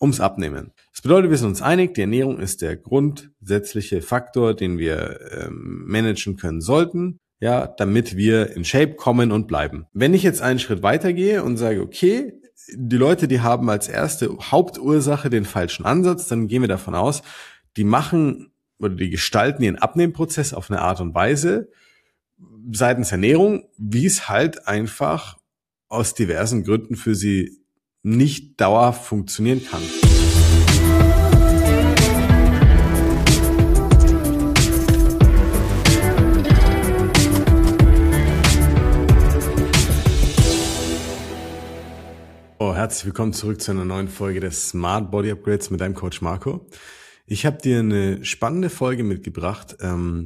ums Abnehmen. Das bedeutet, wir sind uns einig, die Ernährung ist der grundsätzliche Faktor, den wir managen können sollten, ja, damit wir in Shape kommen und bleiben. Wenn ich jetzt einen Schritt weitergehe und sage, okay, die Leute, die haben als erste Hauptursache den falschen Ansatz, dann gehen wir davon aus, die machen oder die gestalten ihren Abnehmprozess auf eine Art und Weise seitens Ernährung, wie es halt einfach aus diversen Gründen für sie nicht dauerhaft funktionieren kann. Herzlich willkommen zurück zu einer neuen Folge des Smart Body Upgrades mit deinem Coach Marco. Ich habe dir eine spannende Folge mitgebracht,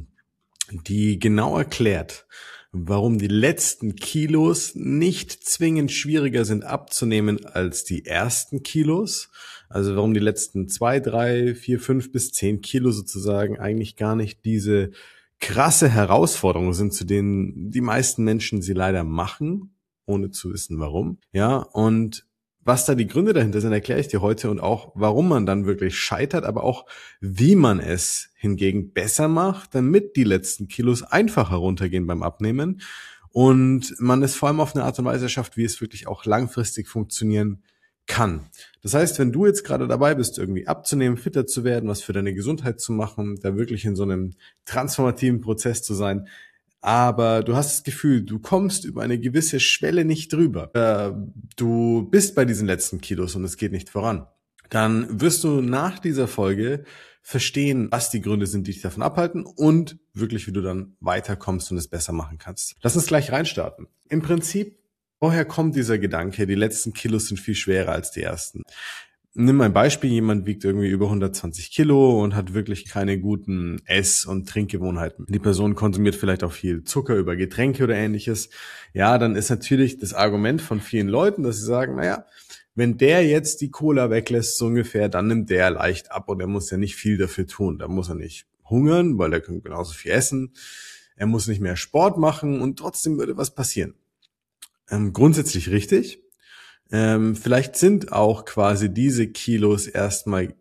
die genau erklärt, warum die letzten Kilos nicht zwingend schwieriger sind abzunehmen als die ersten Kilos. Also warum die letzten 2, 3, 4, 5 bis 10 Kilo sozusagen eigentlich gar nicht diese krasse Herausforderung sind, zu denen die meisten Menschen sie leider machen, ohne zu wissen warum. Ja, und was da die Gründe dahinter sind, erkläre ich dir heute und auch, warum man dann wirklich scheitert, aber auch, wie man es hingegen besser macht, damit die letzten Kilos einfacher runtergehen beim Abnehmen und man es vor allem auf eine Art und Weise schafft, wie es wirklich auch langfristig funktionieren kann. Das heißt, wenn du jetzt gerade dabei bist, irgendwie abzunehmen, fitter zu werden, was für deine Gesundheit zu machen, da wirklich in so einem transformativen Prozess zu sein, aber du hast das Gefühl, du kommst über eine gewisse Schwelle nicht drüber. Du bist bei diesen letzten Kilos und es geht nicht voran. Dann wirst du nach dieser Folge verstehen, was die Gründe sind, die dich davon abhalten und wirklich, wie du dann weiterkommst und es besser machen kannst. Lass uns gleich reinstarten. Im Prinzip, woher kommt dieser Gedanke, die letzten Kilos sind viel schwerer als die ersten? Nimm ein Beispiel, jemand wiegt irgendwie über 120 Kilo und hat wirklich keine guten Ess- und Trinkgewohnheiten. Die Person konsumiert vielleicht auch viel Zucker über Getränke oder ähnliches. Ja, dann ist natürlich das Argument von vielen Leuten, dass sie sagen, naja, wenn der jetzt die Cola weglässt, so ungefähr, dann nimmt der leicht ab und er muss ja nicht viel dafür tun. Da muss er nicht hungern, weil er kann genauso viel essen. Er muss nicht mehr Sport machen und trotzdem würde was passieren. Grundsätzlich richtig. Vielleicht sind auch quasi diese Kilos erstmal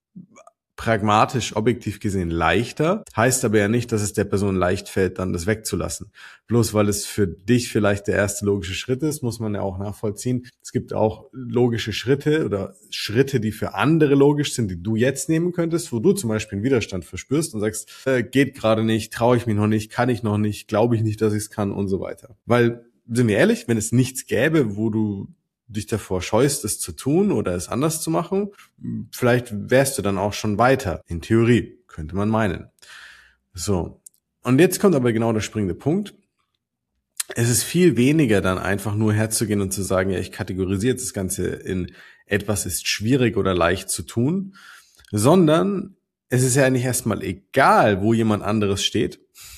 pragmatisch, objektiv gesehen leichter, heißt aber ja nicht, dass es der Person leicht fällt, dann das wegzulassen. Bloß weil es für dich vielleicht der erste logische Schritt ist, muss man ja auch nachvollziehen. Es gibt auch logische Schritte oder Schritte, die für andere logisch sind, die du jetzt nehmen könntest, wo du zum Beispiel einen Widerstand verspürst und sagst, geht gerade nicht, traue ich mich noch nicht, kann ich noch nicht, glaube ich nicht, dass ich es kann und so weiter. Weil, sind wir ehrlich, wenn es nichts gäbe, wo du dich davor scheust, es zu tun oder es anders zu machen, vielleicht wärst du dann auch schon weiter. In Theorie, könnte man meinen. So. Und jetzt kommt aber genau der springende Punkt. Es ist viel weniger dann einfach nur herzugehen und zu sagen, ja, ich kategorisiere jetzt das Ganze in etwas ist schwierig oder leicht zu tun, sondern es ist ja nicht erstmal egal, wo jemand anderes steht,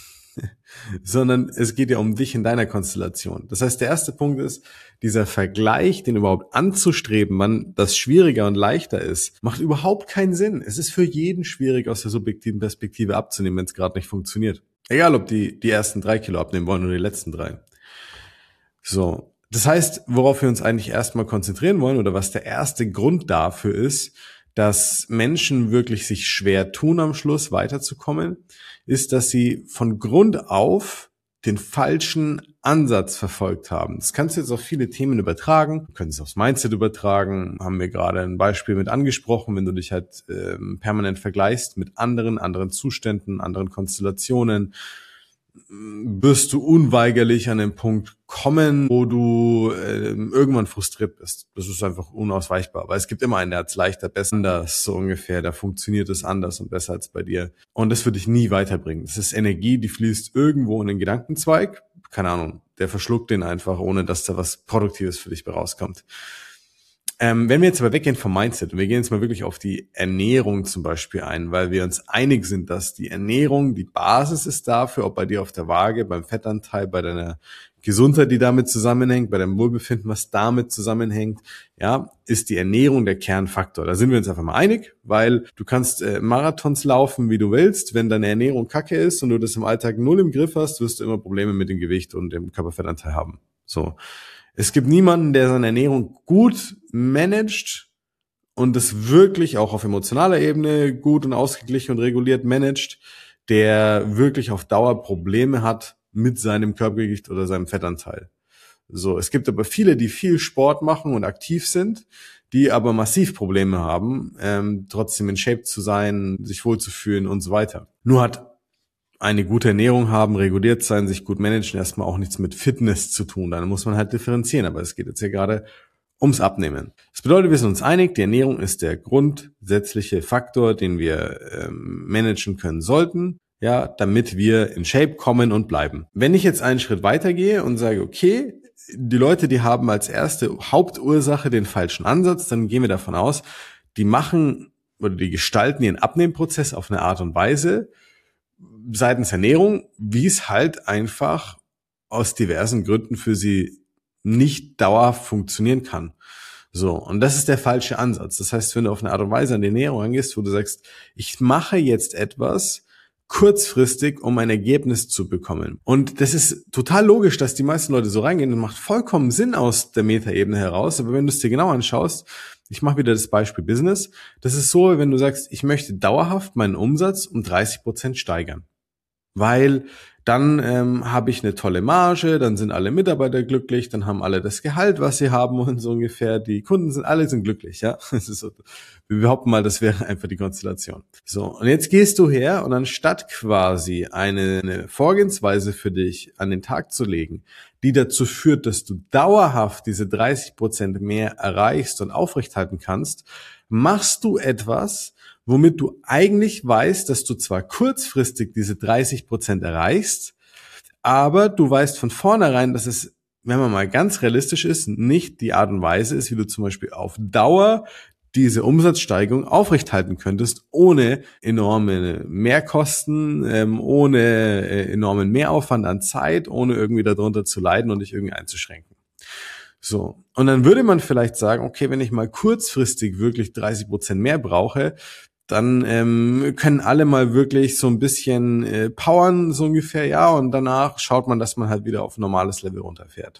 sondern es geht ja um dich in deiner Konstellation. Das heißt, der erste Punkt ist, dieser Vergleich, den überhaupt anzustreben, wann das schwieriger und leichter ist, macht überhaupt keinen Sinn. Es ist für jeden schwierig, aus der subjektiven Perspektive abzunehmen, wenn es gerade nicht funktioniert. Egal, ob die ersten 3 Kilo abnehmen wollen oder die letzten 3. So. Das heißt, worauf wir uns eigentlich erstmal konzentrieren wollen oder was der erste Grund dafür ist, dass Menschen wirklich sich schwer tun, am Schluss weiterzukommen, ist, dass sie von Grund auf den falschen Ansatz verfolgt haben. Das kannst du jetzt auf viele Themen übertragen. Du kannst es aufs Mindset übertragen. Haben wir gerade ein Beispiel mit angesprochen, wenn du dich halt permanent vergleichst mit anderen Zuständen, anderen Konstellationen, wirst du unweigerlich an den Punkt kommen, wo du irgendwann frustriert bist. Das ist einfach unausweichbar, weil es gibt immer einen, der hat es leichter, besser, anders, so ungefähr, da funktioniert es anders und besser als bei dir. Und das wird dich nie weiterbringen. Das ist Energie, die fließt irgendwo in den Gedankenzweig, keine Ahnung, der verschluckt den einfach, ohne dass da was Produktives für dich bei rauskommt. Wenn wir jetzt aber weggehen vom Mindset und wir gehen jetzt mal wirklich auf die Ernährung zum Beispiel ein, weil wir uns einig sind, dass die Ernährung die Basis ist dafür, ob bei dir auf der Waage, beim Fettanteil, bei deiner Gesundheit, die damit zusammenhängt, bei deinem Wohlbefinden, was damit zusammenhängt, ja, ist die Ernährung der Kernfaktor. Da sind wir uns einfach mal einig, weil du kannst Marathons laufen, wie du willst. Wenn deine Ernährung kacke ist und du das im Alltag null im Griff hast, wirst du immer Probleme mit dem Gewicht und dem Körperfettanteil haben. So. Es gibt niemanden, der seine Ernährung gut managt und das wirklich auch auf emotionaler Ebene gut und ausgeglichen und reguliert managt, der wirklich auf Dauer Probleme hat mit seinem Körpergewicht oder seinem Fettanteil. So, es gibt aber viele, die viel Sport machen und aktiv sind, die aber massiv Probleme haben, trotzdem in Shape zu sein, sich wohlzufühlen und so weiter. Nur hat eine gute Ernährung haben, reguliert sein, sich gut managen, erstmal auch nichts mit Fitness zu tun. Dann muss man halt differenzieren. Aber es geht jetzt hier gerade ums Abnehmen. Das bedeutet, wir sind uns einig, die Ernährung ist der grundsätzliche Faktor, den wir managen können sollten, ja, damit wir in Shape kommen und bleiben. Wenn ich jetzt einen Schritt weitergehe und sage, okay, die Leute, die haben als erste Hauptursache den falschen Ansatz, dann gehen wir davon aus, die machen oder die gestalten ihren Abnehmprozess auf eine Art und Weise, seitens Ernährung, wie es halt einfach aus diversen Gründen für sie nicht dauerhaft funktionieren kann. So, und das ist der falsche Ansatz. Das heißt, wenn du auf eine Art und Weise an die Ernährung angehst, wo du sagst, ich mache jetzt etwas kurzfristig, um ein Ergebnis zu bekommen. Und das ist total logisch, dass die meisten Leute so reingehen und macht vollkommen Sinn aus der Metaebene heraus. Aber wenn du es dir genau anschaust, ich mache wieder das Beispiel Business, das ist so, wenn du sagst, ich möchte dauerhaft meinen Umsatz um 30% steigern. Weil dann habe ich eine tolle Marge, dann sind alle Mitarbeiter glücklich, dann haben alle das Gehalt, was sie haben und so ungefähr. Die Kunden alle sind glücklich, ja. Das ist so, wir behaupten mal, das wäre einfach die Konstellation. So, und jetzt gehst du her und anstatt quasi eine Vorgehensweise für dich an den Tag zu legen, die dazu führt, dass du dauerhaft diese 30% mehr erreichst und aufrechthalten kannst, machst du etwas, womit du eigentlich weißt, dass du zwar kurzfristig diese 30% erreichst, aber du weißt von vornherein, dass es, wenn man mal ganz realistisch ist, nicht die Art und Weise ist, wie du zum Beispiel auf Dauer diese Umsatzsteigerung aufrechthalten könntest, ohne enorme Mehrkosten, ohne enormen Mehraufwand an Zeit, ohne irgendwie darunter zu leiden und dich irgendwie einzuschränken. So, und dann würde man vielleicht sagen, okay, wenn ich mal kurzfristig wirklich 30% mehr brauche, dann können alle mal wirklich so ein bisschen powern, so ungefähr, ja, und danach schaut man, dass man halt wieder auf ein normales Level runterfährt.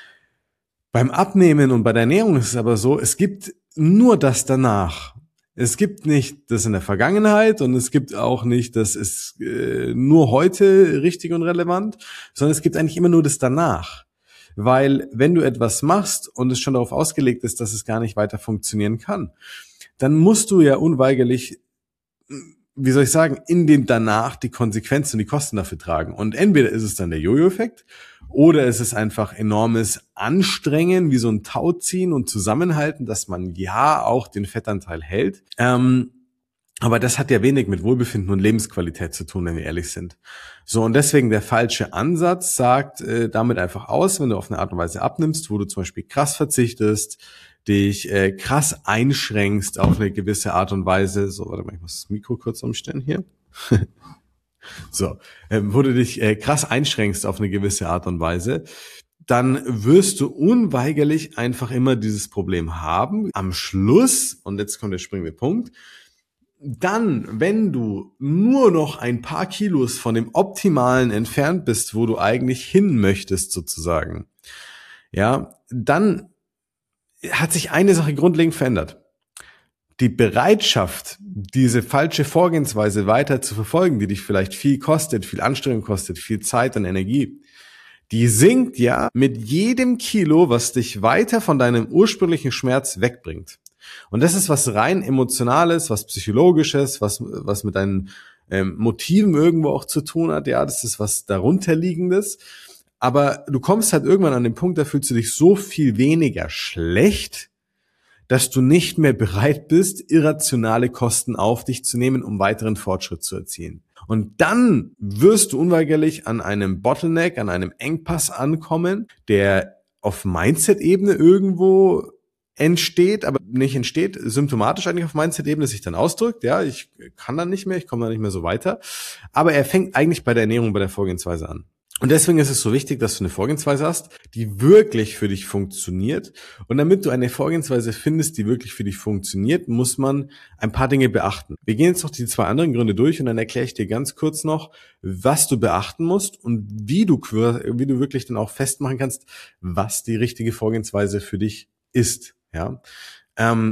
Beim Abnehmen und bei der Ernährung ist es aber so, es gibt nur das danach. Es gibt nicht das in der Vergangenheit und es gibt auch nicht, das ist nur heute richtig und relevant, sondern es gibt eigentlich immer nur das danach. Weil wenn du etwas machst und es schon darauf ausgelegt ist, dass es gar nicht weiter funktionieren kann, dann musst du ja unweigerlich, wie soll ich sagen, in dem danach die Konsequenzen und die Kosten dafür tragen. Und entweder ist es dann der Jojo-Effekt oder es ist einfach enormes Anstrengen, wie so ein Tauziehen und Zusammenhalten, dass man ja auch den Fettanteil hält. Aber das hat ja wenig mit Wohlbefinden und Lebensqualität zu tun, wenn wir ehrlich sind. So, und deswegen der falsche Ansatz sagt damit einfach aus, wenn du auf eine Art und Weise abnimmst, wo du zum Beispiel krass verzichtest, dich krass einschränkst auf eine gewisse Art und Weise. So, warte mal, ich muss das Mikro kurz umstellen hier. So, wo du dich krass einschränkst auf eine gewisse Art und Weise, dann wirst du unweigerlich einfach immer dieses Problem haben. Am Schluss, und jetzt kommt der springende Punkt, dann, wenn du nur noch ein paar Kilos von dem Optimalen entfernt bist, wo du eigentlich hin möchtest sozusagen, ja, dann hat sich eine Sache grundlegend verändert. Die Bereitschaft, diese falsche Vorgehensweise weiter zu verfolgen, die dich vielleicht viel kostet, viel Anstrengung kostet, viel Zeit und Energie, die sinkt ja mit jedem Kilo, was dich weiter von deinem ursprünglichen Schmerz wegbringt. Und das ist was rein Emotionales, was Psychologisches, was mit deinen Motiven irgendwo auch zu tun hat. Ja, das ist was darunterliegendes. Aber du kommst halt irgendwann an den Punkt, da fühlst du dich so viel weniger schlecht, dass du nicht mehr bereit bist, irrationale Kosten auf dich zu nehmen, um weiteren Fortschritt zu erzielen. Und dann wirst du unweigerlich an einem Bottleneck, an einem Engpass ankommen, der auf Mindset-Ebene irgendwo entsteht, aber nicht entsteht, symptomatisch eigentlich auf Mindset-Ebene sich dann ausdrückt. Ja, ich kann dann nicht mehr, ich komme dann nicht mehr so weiter. Aber er fängt eigentlich bei der Ernährung, bei der Vorgehensweise an. Und deswegen ist es so wichtig, dass du eine Vorgehensweise hast, die wirklich für dich funktioniert. Und damit du eine Vorgehensweise findest, die wirklich für dich funktioniert, muss man ein paar Dinge beachten. Wir gehen jetzt noch die 2 anderen Gründe durch und dann erkläre ich dir ganz kurz noch, was du beachten musst und wie du wirklich dann auch festmachen kannst, was die richtige Vorgehensweise für dich ist. Ja.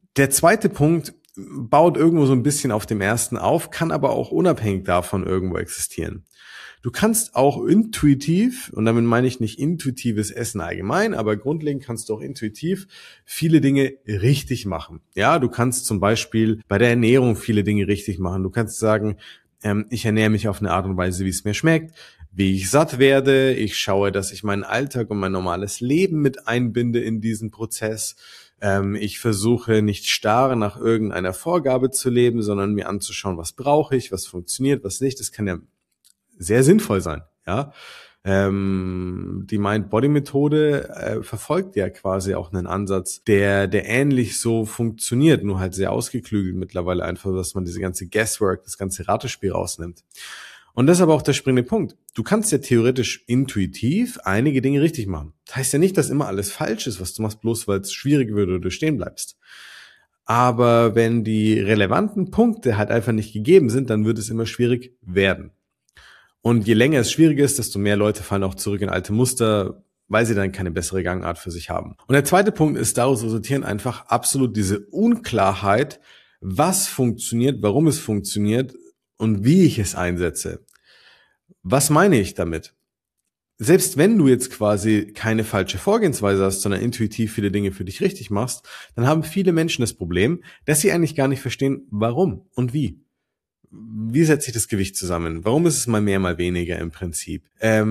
Der zweite Punkt baut irgendwo so ein bisschen auf dem ersten auf, kann aber auch unabhängig davon irgendwo existieren. Du kannst auch intuitiv, und damit meine ich nicht intuitives Essen allgemein, aber grundlegend kannst du auch intuitiv viele Dinge richtig machen. Ja, du kannst zum Beispiel bei der Ernährung viele Dinge richtig machen. Du kannst sagen, ich ernähre mich auf eine Art und Weise, wie es mir schmeckt, wie ich satt werde. Ich schaue, dass ich meinen Alltag und mein normales Leben mit einbinde in diesen Prozess. Ich versuche nicht starr nach irgendeiner Vorgabe zu leben, sondern mir anzuschauen, was brauche ich, was funktioniert, was nicht. Das kann ja sehr sinnvoll sein, ja. Die Mind-Body-Methode verfolgt ja quasi auch einen Ansatz, der ähnlich so funktioniert, nur halt sehr ausgeklügelt mittlerweile einfach, dass man diese ganze Guesswork, das ganze Ratespiel rausnimmt. Und das ist aber auch der springende Punkt. Du kannst ja theoretisch intuitiv einige Dinge richtig machen. Das heißt ja nicht, dass immer alles falsch ist, was du machst, bloß weil es schwierig wird oder du stehen bleibst. Aber wenn die relevanten Punkte halt einfach nicht gegeben sind, dann wird es immer schwierig werden. Und je länger es schwierig ist, desto mehr Leute fallen auch zurück in alte Muster, weil sie dann keine bessere Gangart für sich haben. Und der zweite Punkt ist, daraus resultieren einfach absolut diese Unklarheit, was funktioniert, warum es funktioniert und wie ich es einsetze. Was meine ich damit? Selbst wenn du jetzt quasi keine falsche Vorgehensweise hast, sondern intuitiv viele Dinge für dich richtig machst, dann haben viele Menschen das Problem, dass sie eigentlich gar nicht verstehen, warum und wie. Wie setze ich das Gewicht zusammen? Warum ist es mal mehr, mal weniger im Prinzip?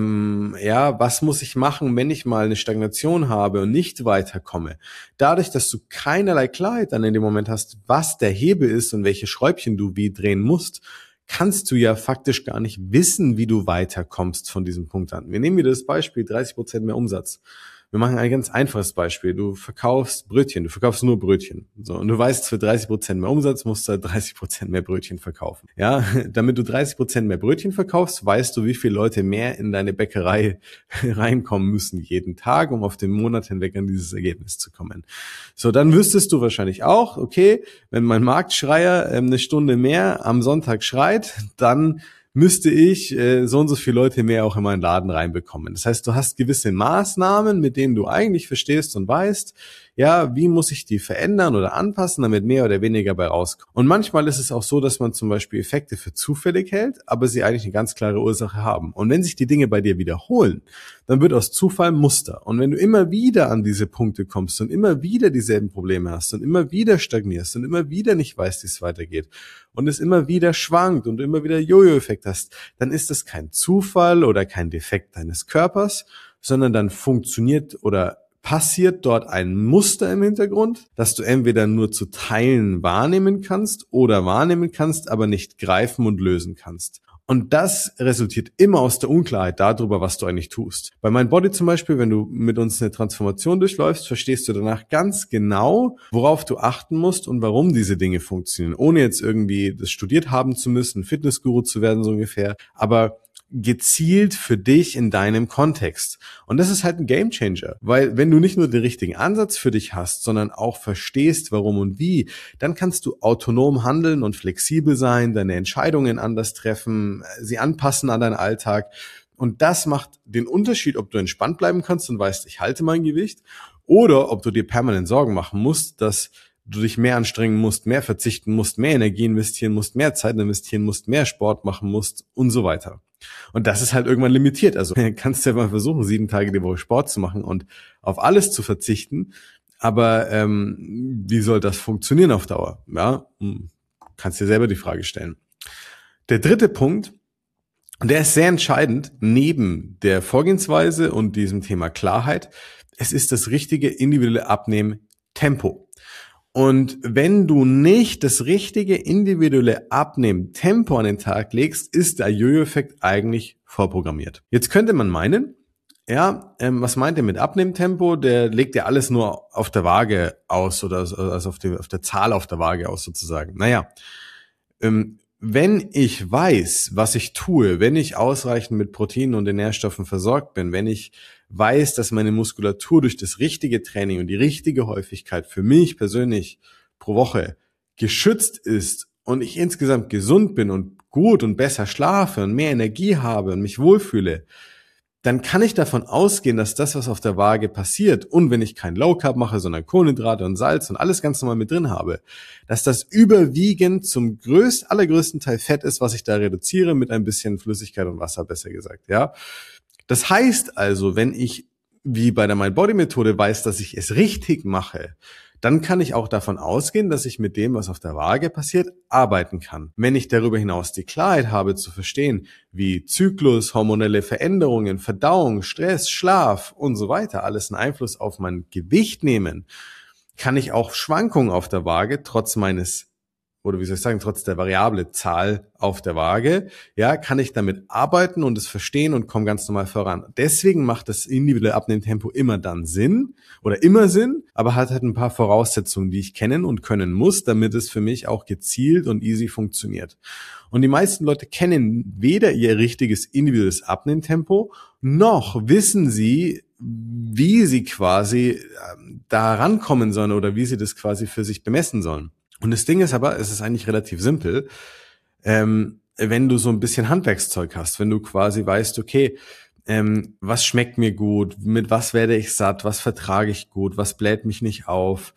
Was muss ich machen, wenn ich mal eine Stagnation habe und nicht weiterkomme? Dadurch, dass du keinerlei Klarheit dann in dem Moment hast, was der Hebel ist und welche Schräubchen du wie drehen musst, kannst du ja faktisch gar nicht wissen, wie du weiterkommst von diesem Punkt an. Wir nehmen wieder das Beispiel 30% mehr Umsatz. Wir machen ein ganz einfaches Beispiel. Du verkaufst Brötchen, du verkaufst nur Brötchen. So, und du weißt, für 30% mehr Umsatz musst du 30% mehr Brötchen verkaufen. Ja, damit du 30% mehr Brötchen verkaufst, weißt du, wie viele Leute mehr in deine Bäckerei reinkommen müssen jeden Tag, um auf den Monat hinweg an dieses Ergebnis zu kommen. So, dann wüsstest du wahrscheinlich auch, okay, wenn mein Marktschreier eine Stunde mehr am Sonntag schreit, dann müsste ich so und so viele Leute mehr auch in meinen Laden reinbekommen. Das heißt, du hast gewisse Maßnahmen, mit denen du eigentlich verstehst und weißt, ja, wie muss ich die verändern oder anpassen, damit mehr oder weniger bei rauskommt. Und manchmal ist es auch so, dass man zum Beispiel Effekte für zufällig hält, aber sie eigentlich eine ganz klare Ursache haben. Und wenn sich die Dinge bei dir wiederholen, dann wird aus Zufall Muster. Und wenn du immer wieder an diese Punkte kommst und immer wieder dieselben Probleme hast und immer wieder stagnierst und immer wieder nicht weißt, wie es weitergeht und es immer wieder schwankt und du immer wieder Jojo-Effekt hast, dann ist das kein Zufall oder kein Defekt deines Körpers, sondern dann funktioniert oder passiert dort ein Muster im Hintergrund, das du entweder nur zu Teilen wahrnehmen kannst oder wahrnehmen kannst, aber nicht greifen und lösen kannst. Und das resultiert immer aus der Unklarheit darüber, was du eigentlich tust. Bei Mindbody zum Beispiel, wenn du mit uns eine Transformation durchläufst, verstehst du danach ganz genau, worauf du achten musst und warum diese Dinge funktionieren. Ohne jetzt irgendwie das studiert haben zu müssen, Fitnessguru zu werden, so ungefähr. Aber gezielt für dich in deinem Kontext. Und das ist halt ein Gamechanger, weil wenn du nicht nur den richtigen Ansatz für dich hast, sondern auch verstehst, warum und wie, dann kannst du autonom handeln und flexibel sein, deine Entscheidungen anders treffen, sie anpassen an deinen Alltag. Und das macht den Unterschied, ob du entspannt bleiben kannst und weißt, ich halte mein Gewicht, oder ob du dir permanent Sorgen machen musst, dass du dich mehr anstrengen musst, mehr verzichten musst, mehr Energie investieren musst, mehr Zeit investieren musst, mehr Sport machen musst und so weiter. Und das ist halt irgendwann limitiert. Also kannst du ja mal versuchen, 7 Tage die Woche Sport zu machen und auf alles zu verzichten. Aber wie soll das funktionieren auf Dauer? Ja, kannst dir selber die Frage stellen. Der dritte Punkt, und der ist sehr entscheidend, neben der Vorgehensweise und diesem Thema Klarheit, es ist das richtige individuelle Abnehmen-Tempo. Und wenn du nicht das richtige individuelle Abnehmen-Tempo an den Tag legst, ist der Jojo-Effekt eigentlich vorprogrammiert. Jetzt könnte man meinen, ja, was meint er mit Abnehmtempo? Der legt ja alles nur auf der Waage aus oder also auf der Zahl auf der Waage aus sozusagen. Naja, wenn ich weiß, was ich tue, wenn ich ausreichend mit Proteinen und den Nährstoffen versorgt bin, wenn ich weiß, dass meine Muskulatur durch das richtige Training und die richtige Häufigkeit für mich persönlich pro Woche geschützt ist und ich insgesamt gesund bin und gut und besser schlafe und mehr Energie habe und mich wohlfühle, dann kann ich davon ausgehen, dass das, was auf der Waage passiert, und wenn ich kein Low Carb mache, sondern Kohlenhydrate und Salz und alles ganz normal mit drin habe, dass das überwiegend zum allergrößten Teil Fett ist, was ich da reduziere, mit ein bisschen Flüssigkeit und Wasser, besser gesagt, ja. Das heißt also, wenn ich, wie bei der MindBody-Methode, weiß, dass ich es richtig mache, dann kann ich auch davon ausgehen, dass ich mit dem, was auf der Waage passiert, arbeiten kann. Wenn ich darüber hinaus die Klarheit habe zu verstehen, wie Zyklus, hormonelle Veränderungen, Verdauung, Stress, Schlaf und so weiter alles einen Einfluss auf mein Gewicht nehmen, kann ich auch Schwankungen auf der Waage trotz der variable Zahl auf der Waage, ja, kann ich damit arbeiten und es verstehen und komme ganz normal voran. Deswegen macht das individuelle Abnehmtempo immer Sinn, aber hat halt ein paar Voraussetzungen, die ich kennen und können muss, damit es für mich auch gezielt und easy funktioniert. Und die meisten Leute kennen weder ihr richtiges individuelles Abnehmtempo, noch wissen sie, wie sie quasi da rankommen sollen oder wie sie das quasi für sich bemessen sollen. Und das Ding ist aber, es ist eigentlich relativ simpel, wenn du so ein bisschen Handwerkszeug hast, wenn du quasi weißt, okay, was schmeckt mir gut, mit was werde ich satt, was vertrage ich gut, was bläht mich nicht auf,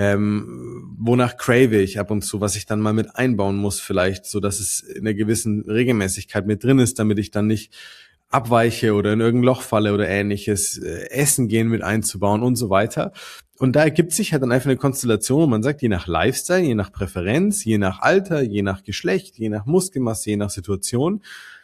wonach crave ich ab und zu, was ich dann mal mit einbauen muss vielleicht, so dass es in einer gewissen Regelmäßigkeit mit drin ist, damit ich dann nicht abweiche oder in irgendein Loch falle oder ähnliches, Essen gehen mit einzubauen und so weiter. Und da ergibt sich halt dann einfach eine Konstellation, wo man sagt, je nach Lifestyle, je nach Präferenz, je nach Alter, je nach Geschlecht, je nach Muskelmasse, je nach Situation,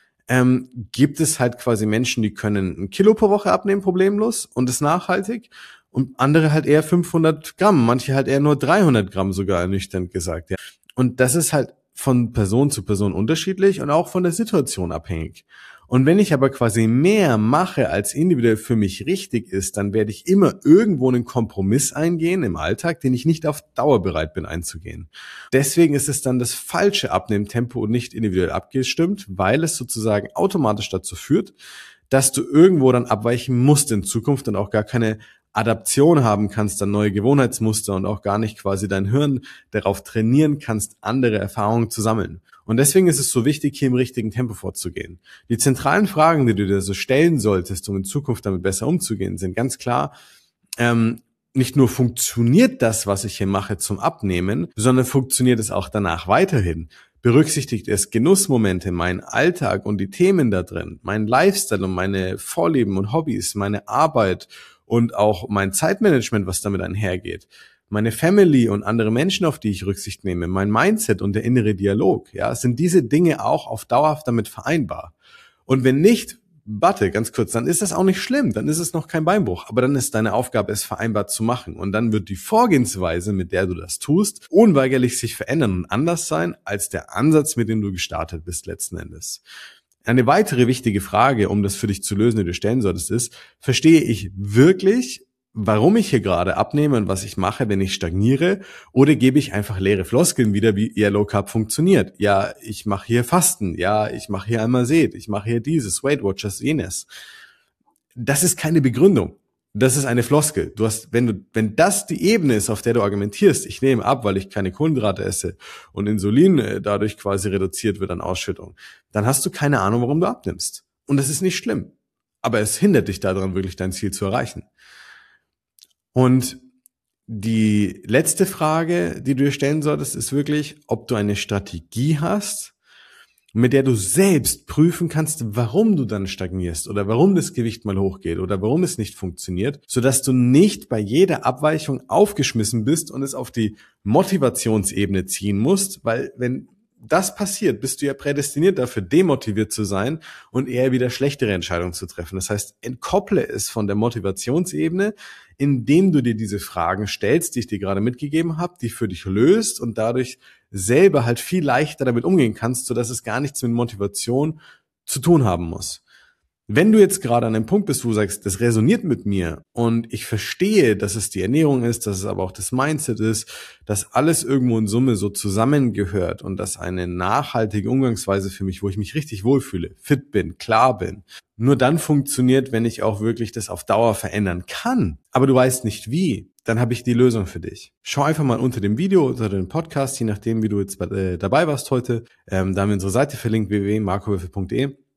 gibt es halt quasi Menschen, die können 1 Kilo pro Woche abnehmen, problemlos, und ist nachhaltig. Und andere halt eher 500 Gramm, manche halt eher nur 300 Gramm sogar, ernüchternd gesagt. Ja. Und das ist halt von Person zu Person unterschiedlich und auch von der Situation abhängig. Und wenn ich aber quasi mehr mache, als individuell für mich richtig ist, dann werde ich immer irgendwo einen Kompromiss eingehen im Alltag, den ich nicht auf Dauer bereit bin einzugehen. Deswegen ist es dann das falsche Abnehmtempo und nicht individuell abgestimmt, weil es sozusagen automatisch dazu führt, dass du irgendwo dann abweichen musst in Zukunft und auch gar keine Adaption haben kannst, dann neue Gewohnheitsmuster und auch gar nicht quasi dein Hirn darauf trainieren kannst, andere Erfahrungen zu sammeln. Und deswegen ist es so wichtig, hier im richtigen Tempo vorzugehen. Die zentralen Fragen, die du dir so stellen solltest, um in Zukunft damit besser umzugehen, sind ganz klar, nicht nur funktioniert das, was ich hier mache zum Abnehmen, sondern funktioniert es auch danach weiterhin. Berücksichtigt es Genussmomente, meinen Alltag und die Themen da drin, meinen Lifestyle und meine Vorlieben und Hobbys, meine Arbeit und auch mein Zeitmanagement, was damit einhergeht, meine Family und andere Menschen, auf die ich Rücksicht nehme, mein Mindset und der innere Dialog, ja, sind diese Dinge auch auf dauerhaft damit vereinbar. Und wenn nicht, ganz kurz, dann ist das auch nicht schlimm, dann ist es noch kein Beinbruch, aber dann ist deine Aufgabe, es vereinbart zu machen. Und dann wird die Vorgehensweise, mit der du das tust, unweigerlich sich verändern und anders sein, als der Ansatz, mit dem du gestartet bist letzten Endes. Eine weitere wichtige Frage, um das für dich zu lösen, die du stellen solltest, ist, verstehe ich wirklich, warum ich hier gerade abnehme und was ich mache, wenn ich stagniere, oder gebe ich einfach leere Floskeln wieder, wie Low Carb funktioniert? Ja, ich mache hier Fasten, ja, ich mache hier einmal Seht, ich mache hier dieses, Weight Watchers, jenes. Das ist keine Begründung. Das ist eine Floskel. Wenn das die Ebene ist, auf der du argumentierst, ich nehme ab, weil ich keine Kohlenhydrate esse und Insulin dadurch quasi reduziert wird an Ausschüttung, dann hast du keine Ahnung, warum du abnimmst. Und das ist nicht schlimm. Aber es hindert dich daran, wirklich dein Ziel zu erreichen. Und die letzte Frage, die du dir stellen solltest, ist wirklich, ob du eine Strategie hast, mit der du selbst prüfen kannst, warum du dann stagnierst oder warum das Gewicht mal hochgeht oder warum es nicht funktioniert, sodass du nicht bei jeder Abweichung aufgeschmissen bist und es auf die Motivationsebene ziehen musst, weil wenn das passiert, bist du ja prädestiniert dafür, demotiviert zu sein und eher wieder schlechtere Entscheidungen zu treffen. Das heißt, entkopple es von der Motivationsebene, indem du dir diese Fragen stellst, die ich dir gerade mitgegeben habe, die für dich löst und dadurch selber halt viel leichter damit umgehen kannst, sodass es gar nichts mit Motivation zu tun haben muss. Wenn du jetzt gerade an einem Punkt bist, wo du sagst, das resoniert mit mir und ich verstehe, dass es die Ernährung ist, dass es aber auch das Mindset ist, dass alles irgendwo in Summe so zusammengehört und dass eine nachhaltige Umgangsweise für mich, wo ich mich richtig wohlfühle, fit bin, klar bin, nur dann funktioniert, wenn ich auch wirklich das auf Dauer verändern kann, aber du weißt nicht wie, dann habe ich die Lösung für dich. Schau einfach mal unter dem Video, unter dem Podcast, je nachdem, wie du jetzt dabei warst heute. Da haben wir unsere Seite verlinkt, www.markowürfel.de.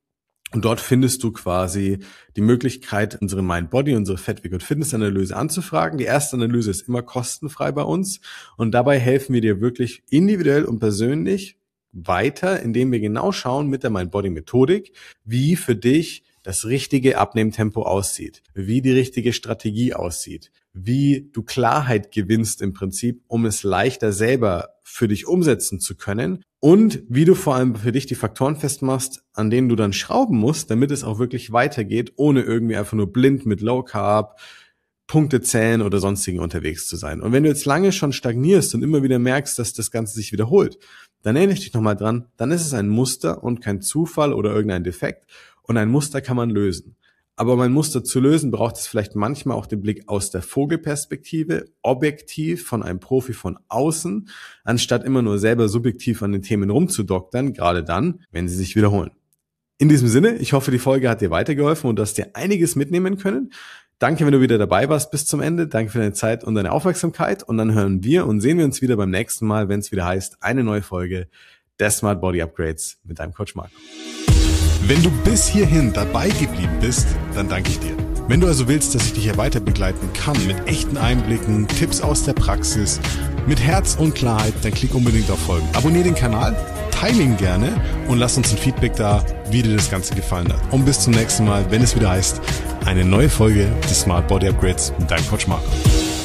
Und dort findest du quasi die Möglichkeit, unsere Mind-Body, unsere Fettweg- und Fitness-Analyse anzufragen. Die erste Analyse ist immer kostenfrei bei uns und dabei helfen wir dir wirklich individuell und persönlich weiter, indem wir genau schauen mit der Mind-Body-Methodik, wie für dich das richtige Abnehmtempo aussieht, wie die richtige Strategie aussieht, wie du Klarheit gewinnst im Prinzip, um es leichter selber für dich umsetzen zu können und wie du vor allem für dich die Faktoren festmachst, an denen du dann schrauben musst, damit es auch wirklich weitergeht, ohne irgendwie einfach nur blind mit Low Carb, Punkte zählen oder sonstigen unterwegs zu sein. Und wenn du jetzt lange schon stagnierst und immer wieder merkst, dass das Ganze sich wiederholt, dann erinnere ich dich nochmal dran, dann ist es ein Muster und kein Zufall oder irgendein Defekt. Und ein Muster kann man lösen. Aber um ein Muster zu lösen, braucht es vielleicht manchmal auch den Blick aus der Vogelperspektive, objektiv von einem Profi von außen, anstatt immer nur selber subjektiv an den Themen rumzudoktern, gerade dann, wenn sie sich wiederholen. In diesem Sinne, ich hoffe, die Folge hat dir weitergeholfen und du hast dir einiges mitnehmen können. Danke, wenn du wieder dabei warst bis zum Ende. Danke für deine Zeit und deine Aufmerksamkeit. Und dann hören wir und sehen wir uns wieder beim nächsten Mal, wenn es wieder heißt, eine neue Folge der Smart Body Upgrades mit deinem Coach Marco. Wenn du bis hierhin dabei geblieben bist, dann danke ich dir. Wenn du also willst, dass ich dich hier weiter begleiten kann mit echten Einblicken, Tipps aus der Praxis, mit Herz und Klarheit, dann klick unbedingt auf Folgen. Abonnier den Kanal, teile ihn gerne und lass uns ein Feedback da, wie dir das Ganze gefallen hat. Und bis zum nächsten Mal, wenn es wieder heißt, eine neue Folge des Smart Body Upgrades mit deinem Coach Marco.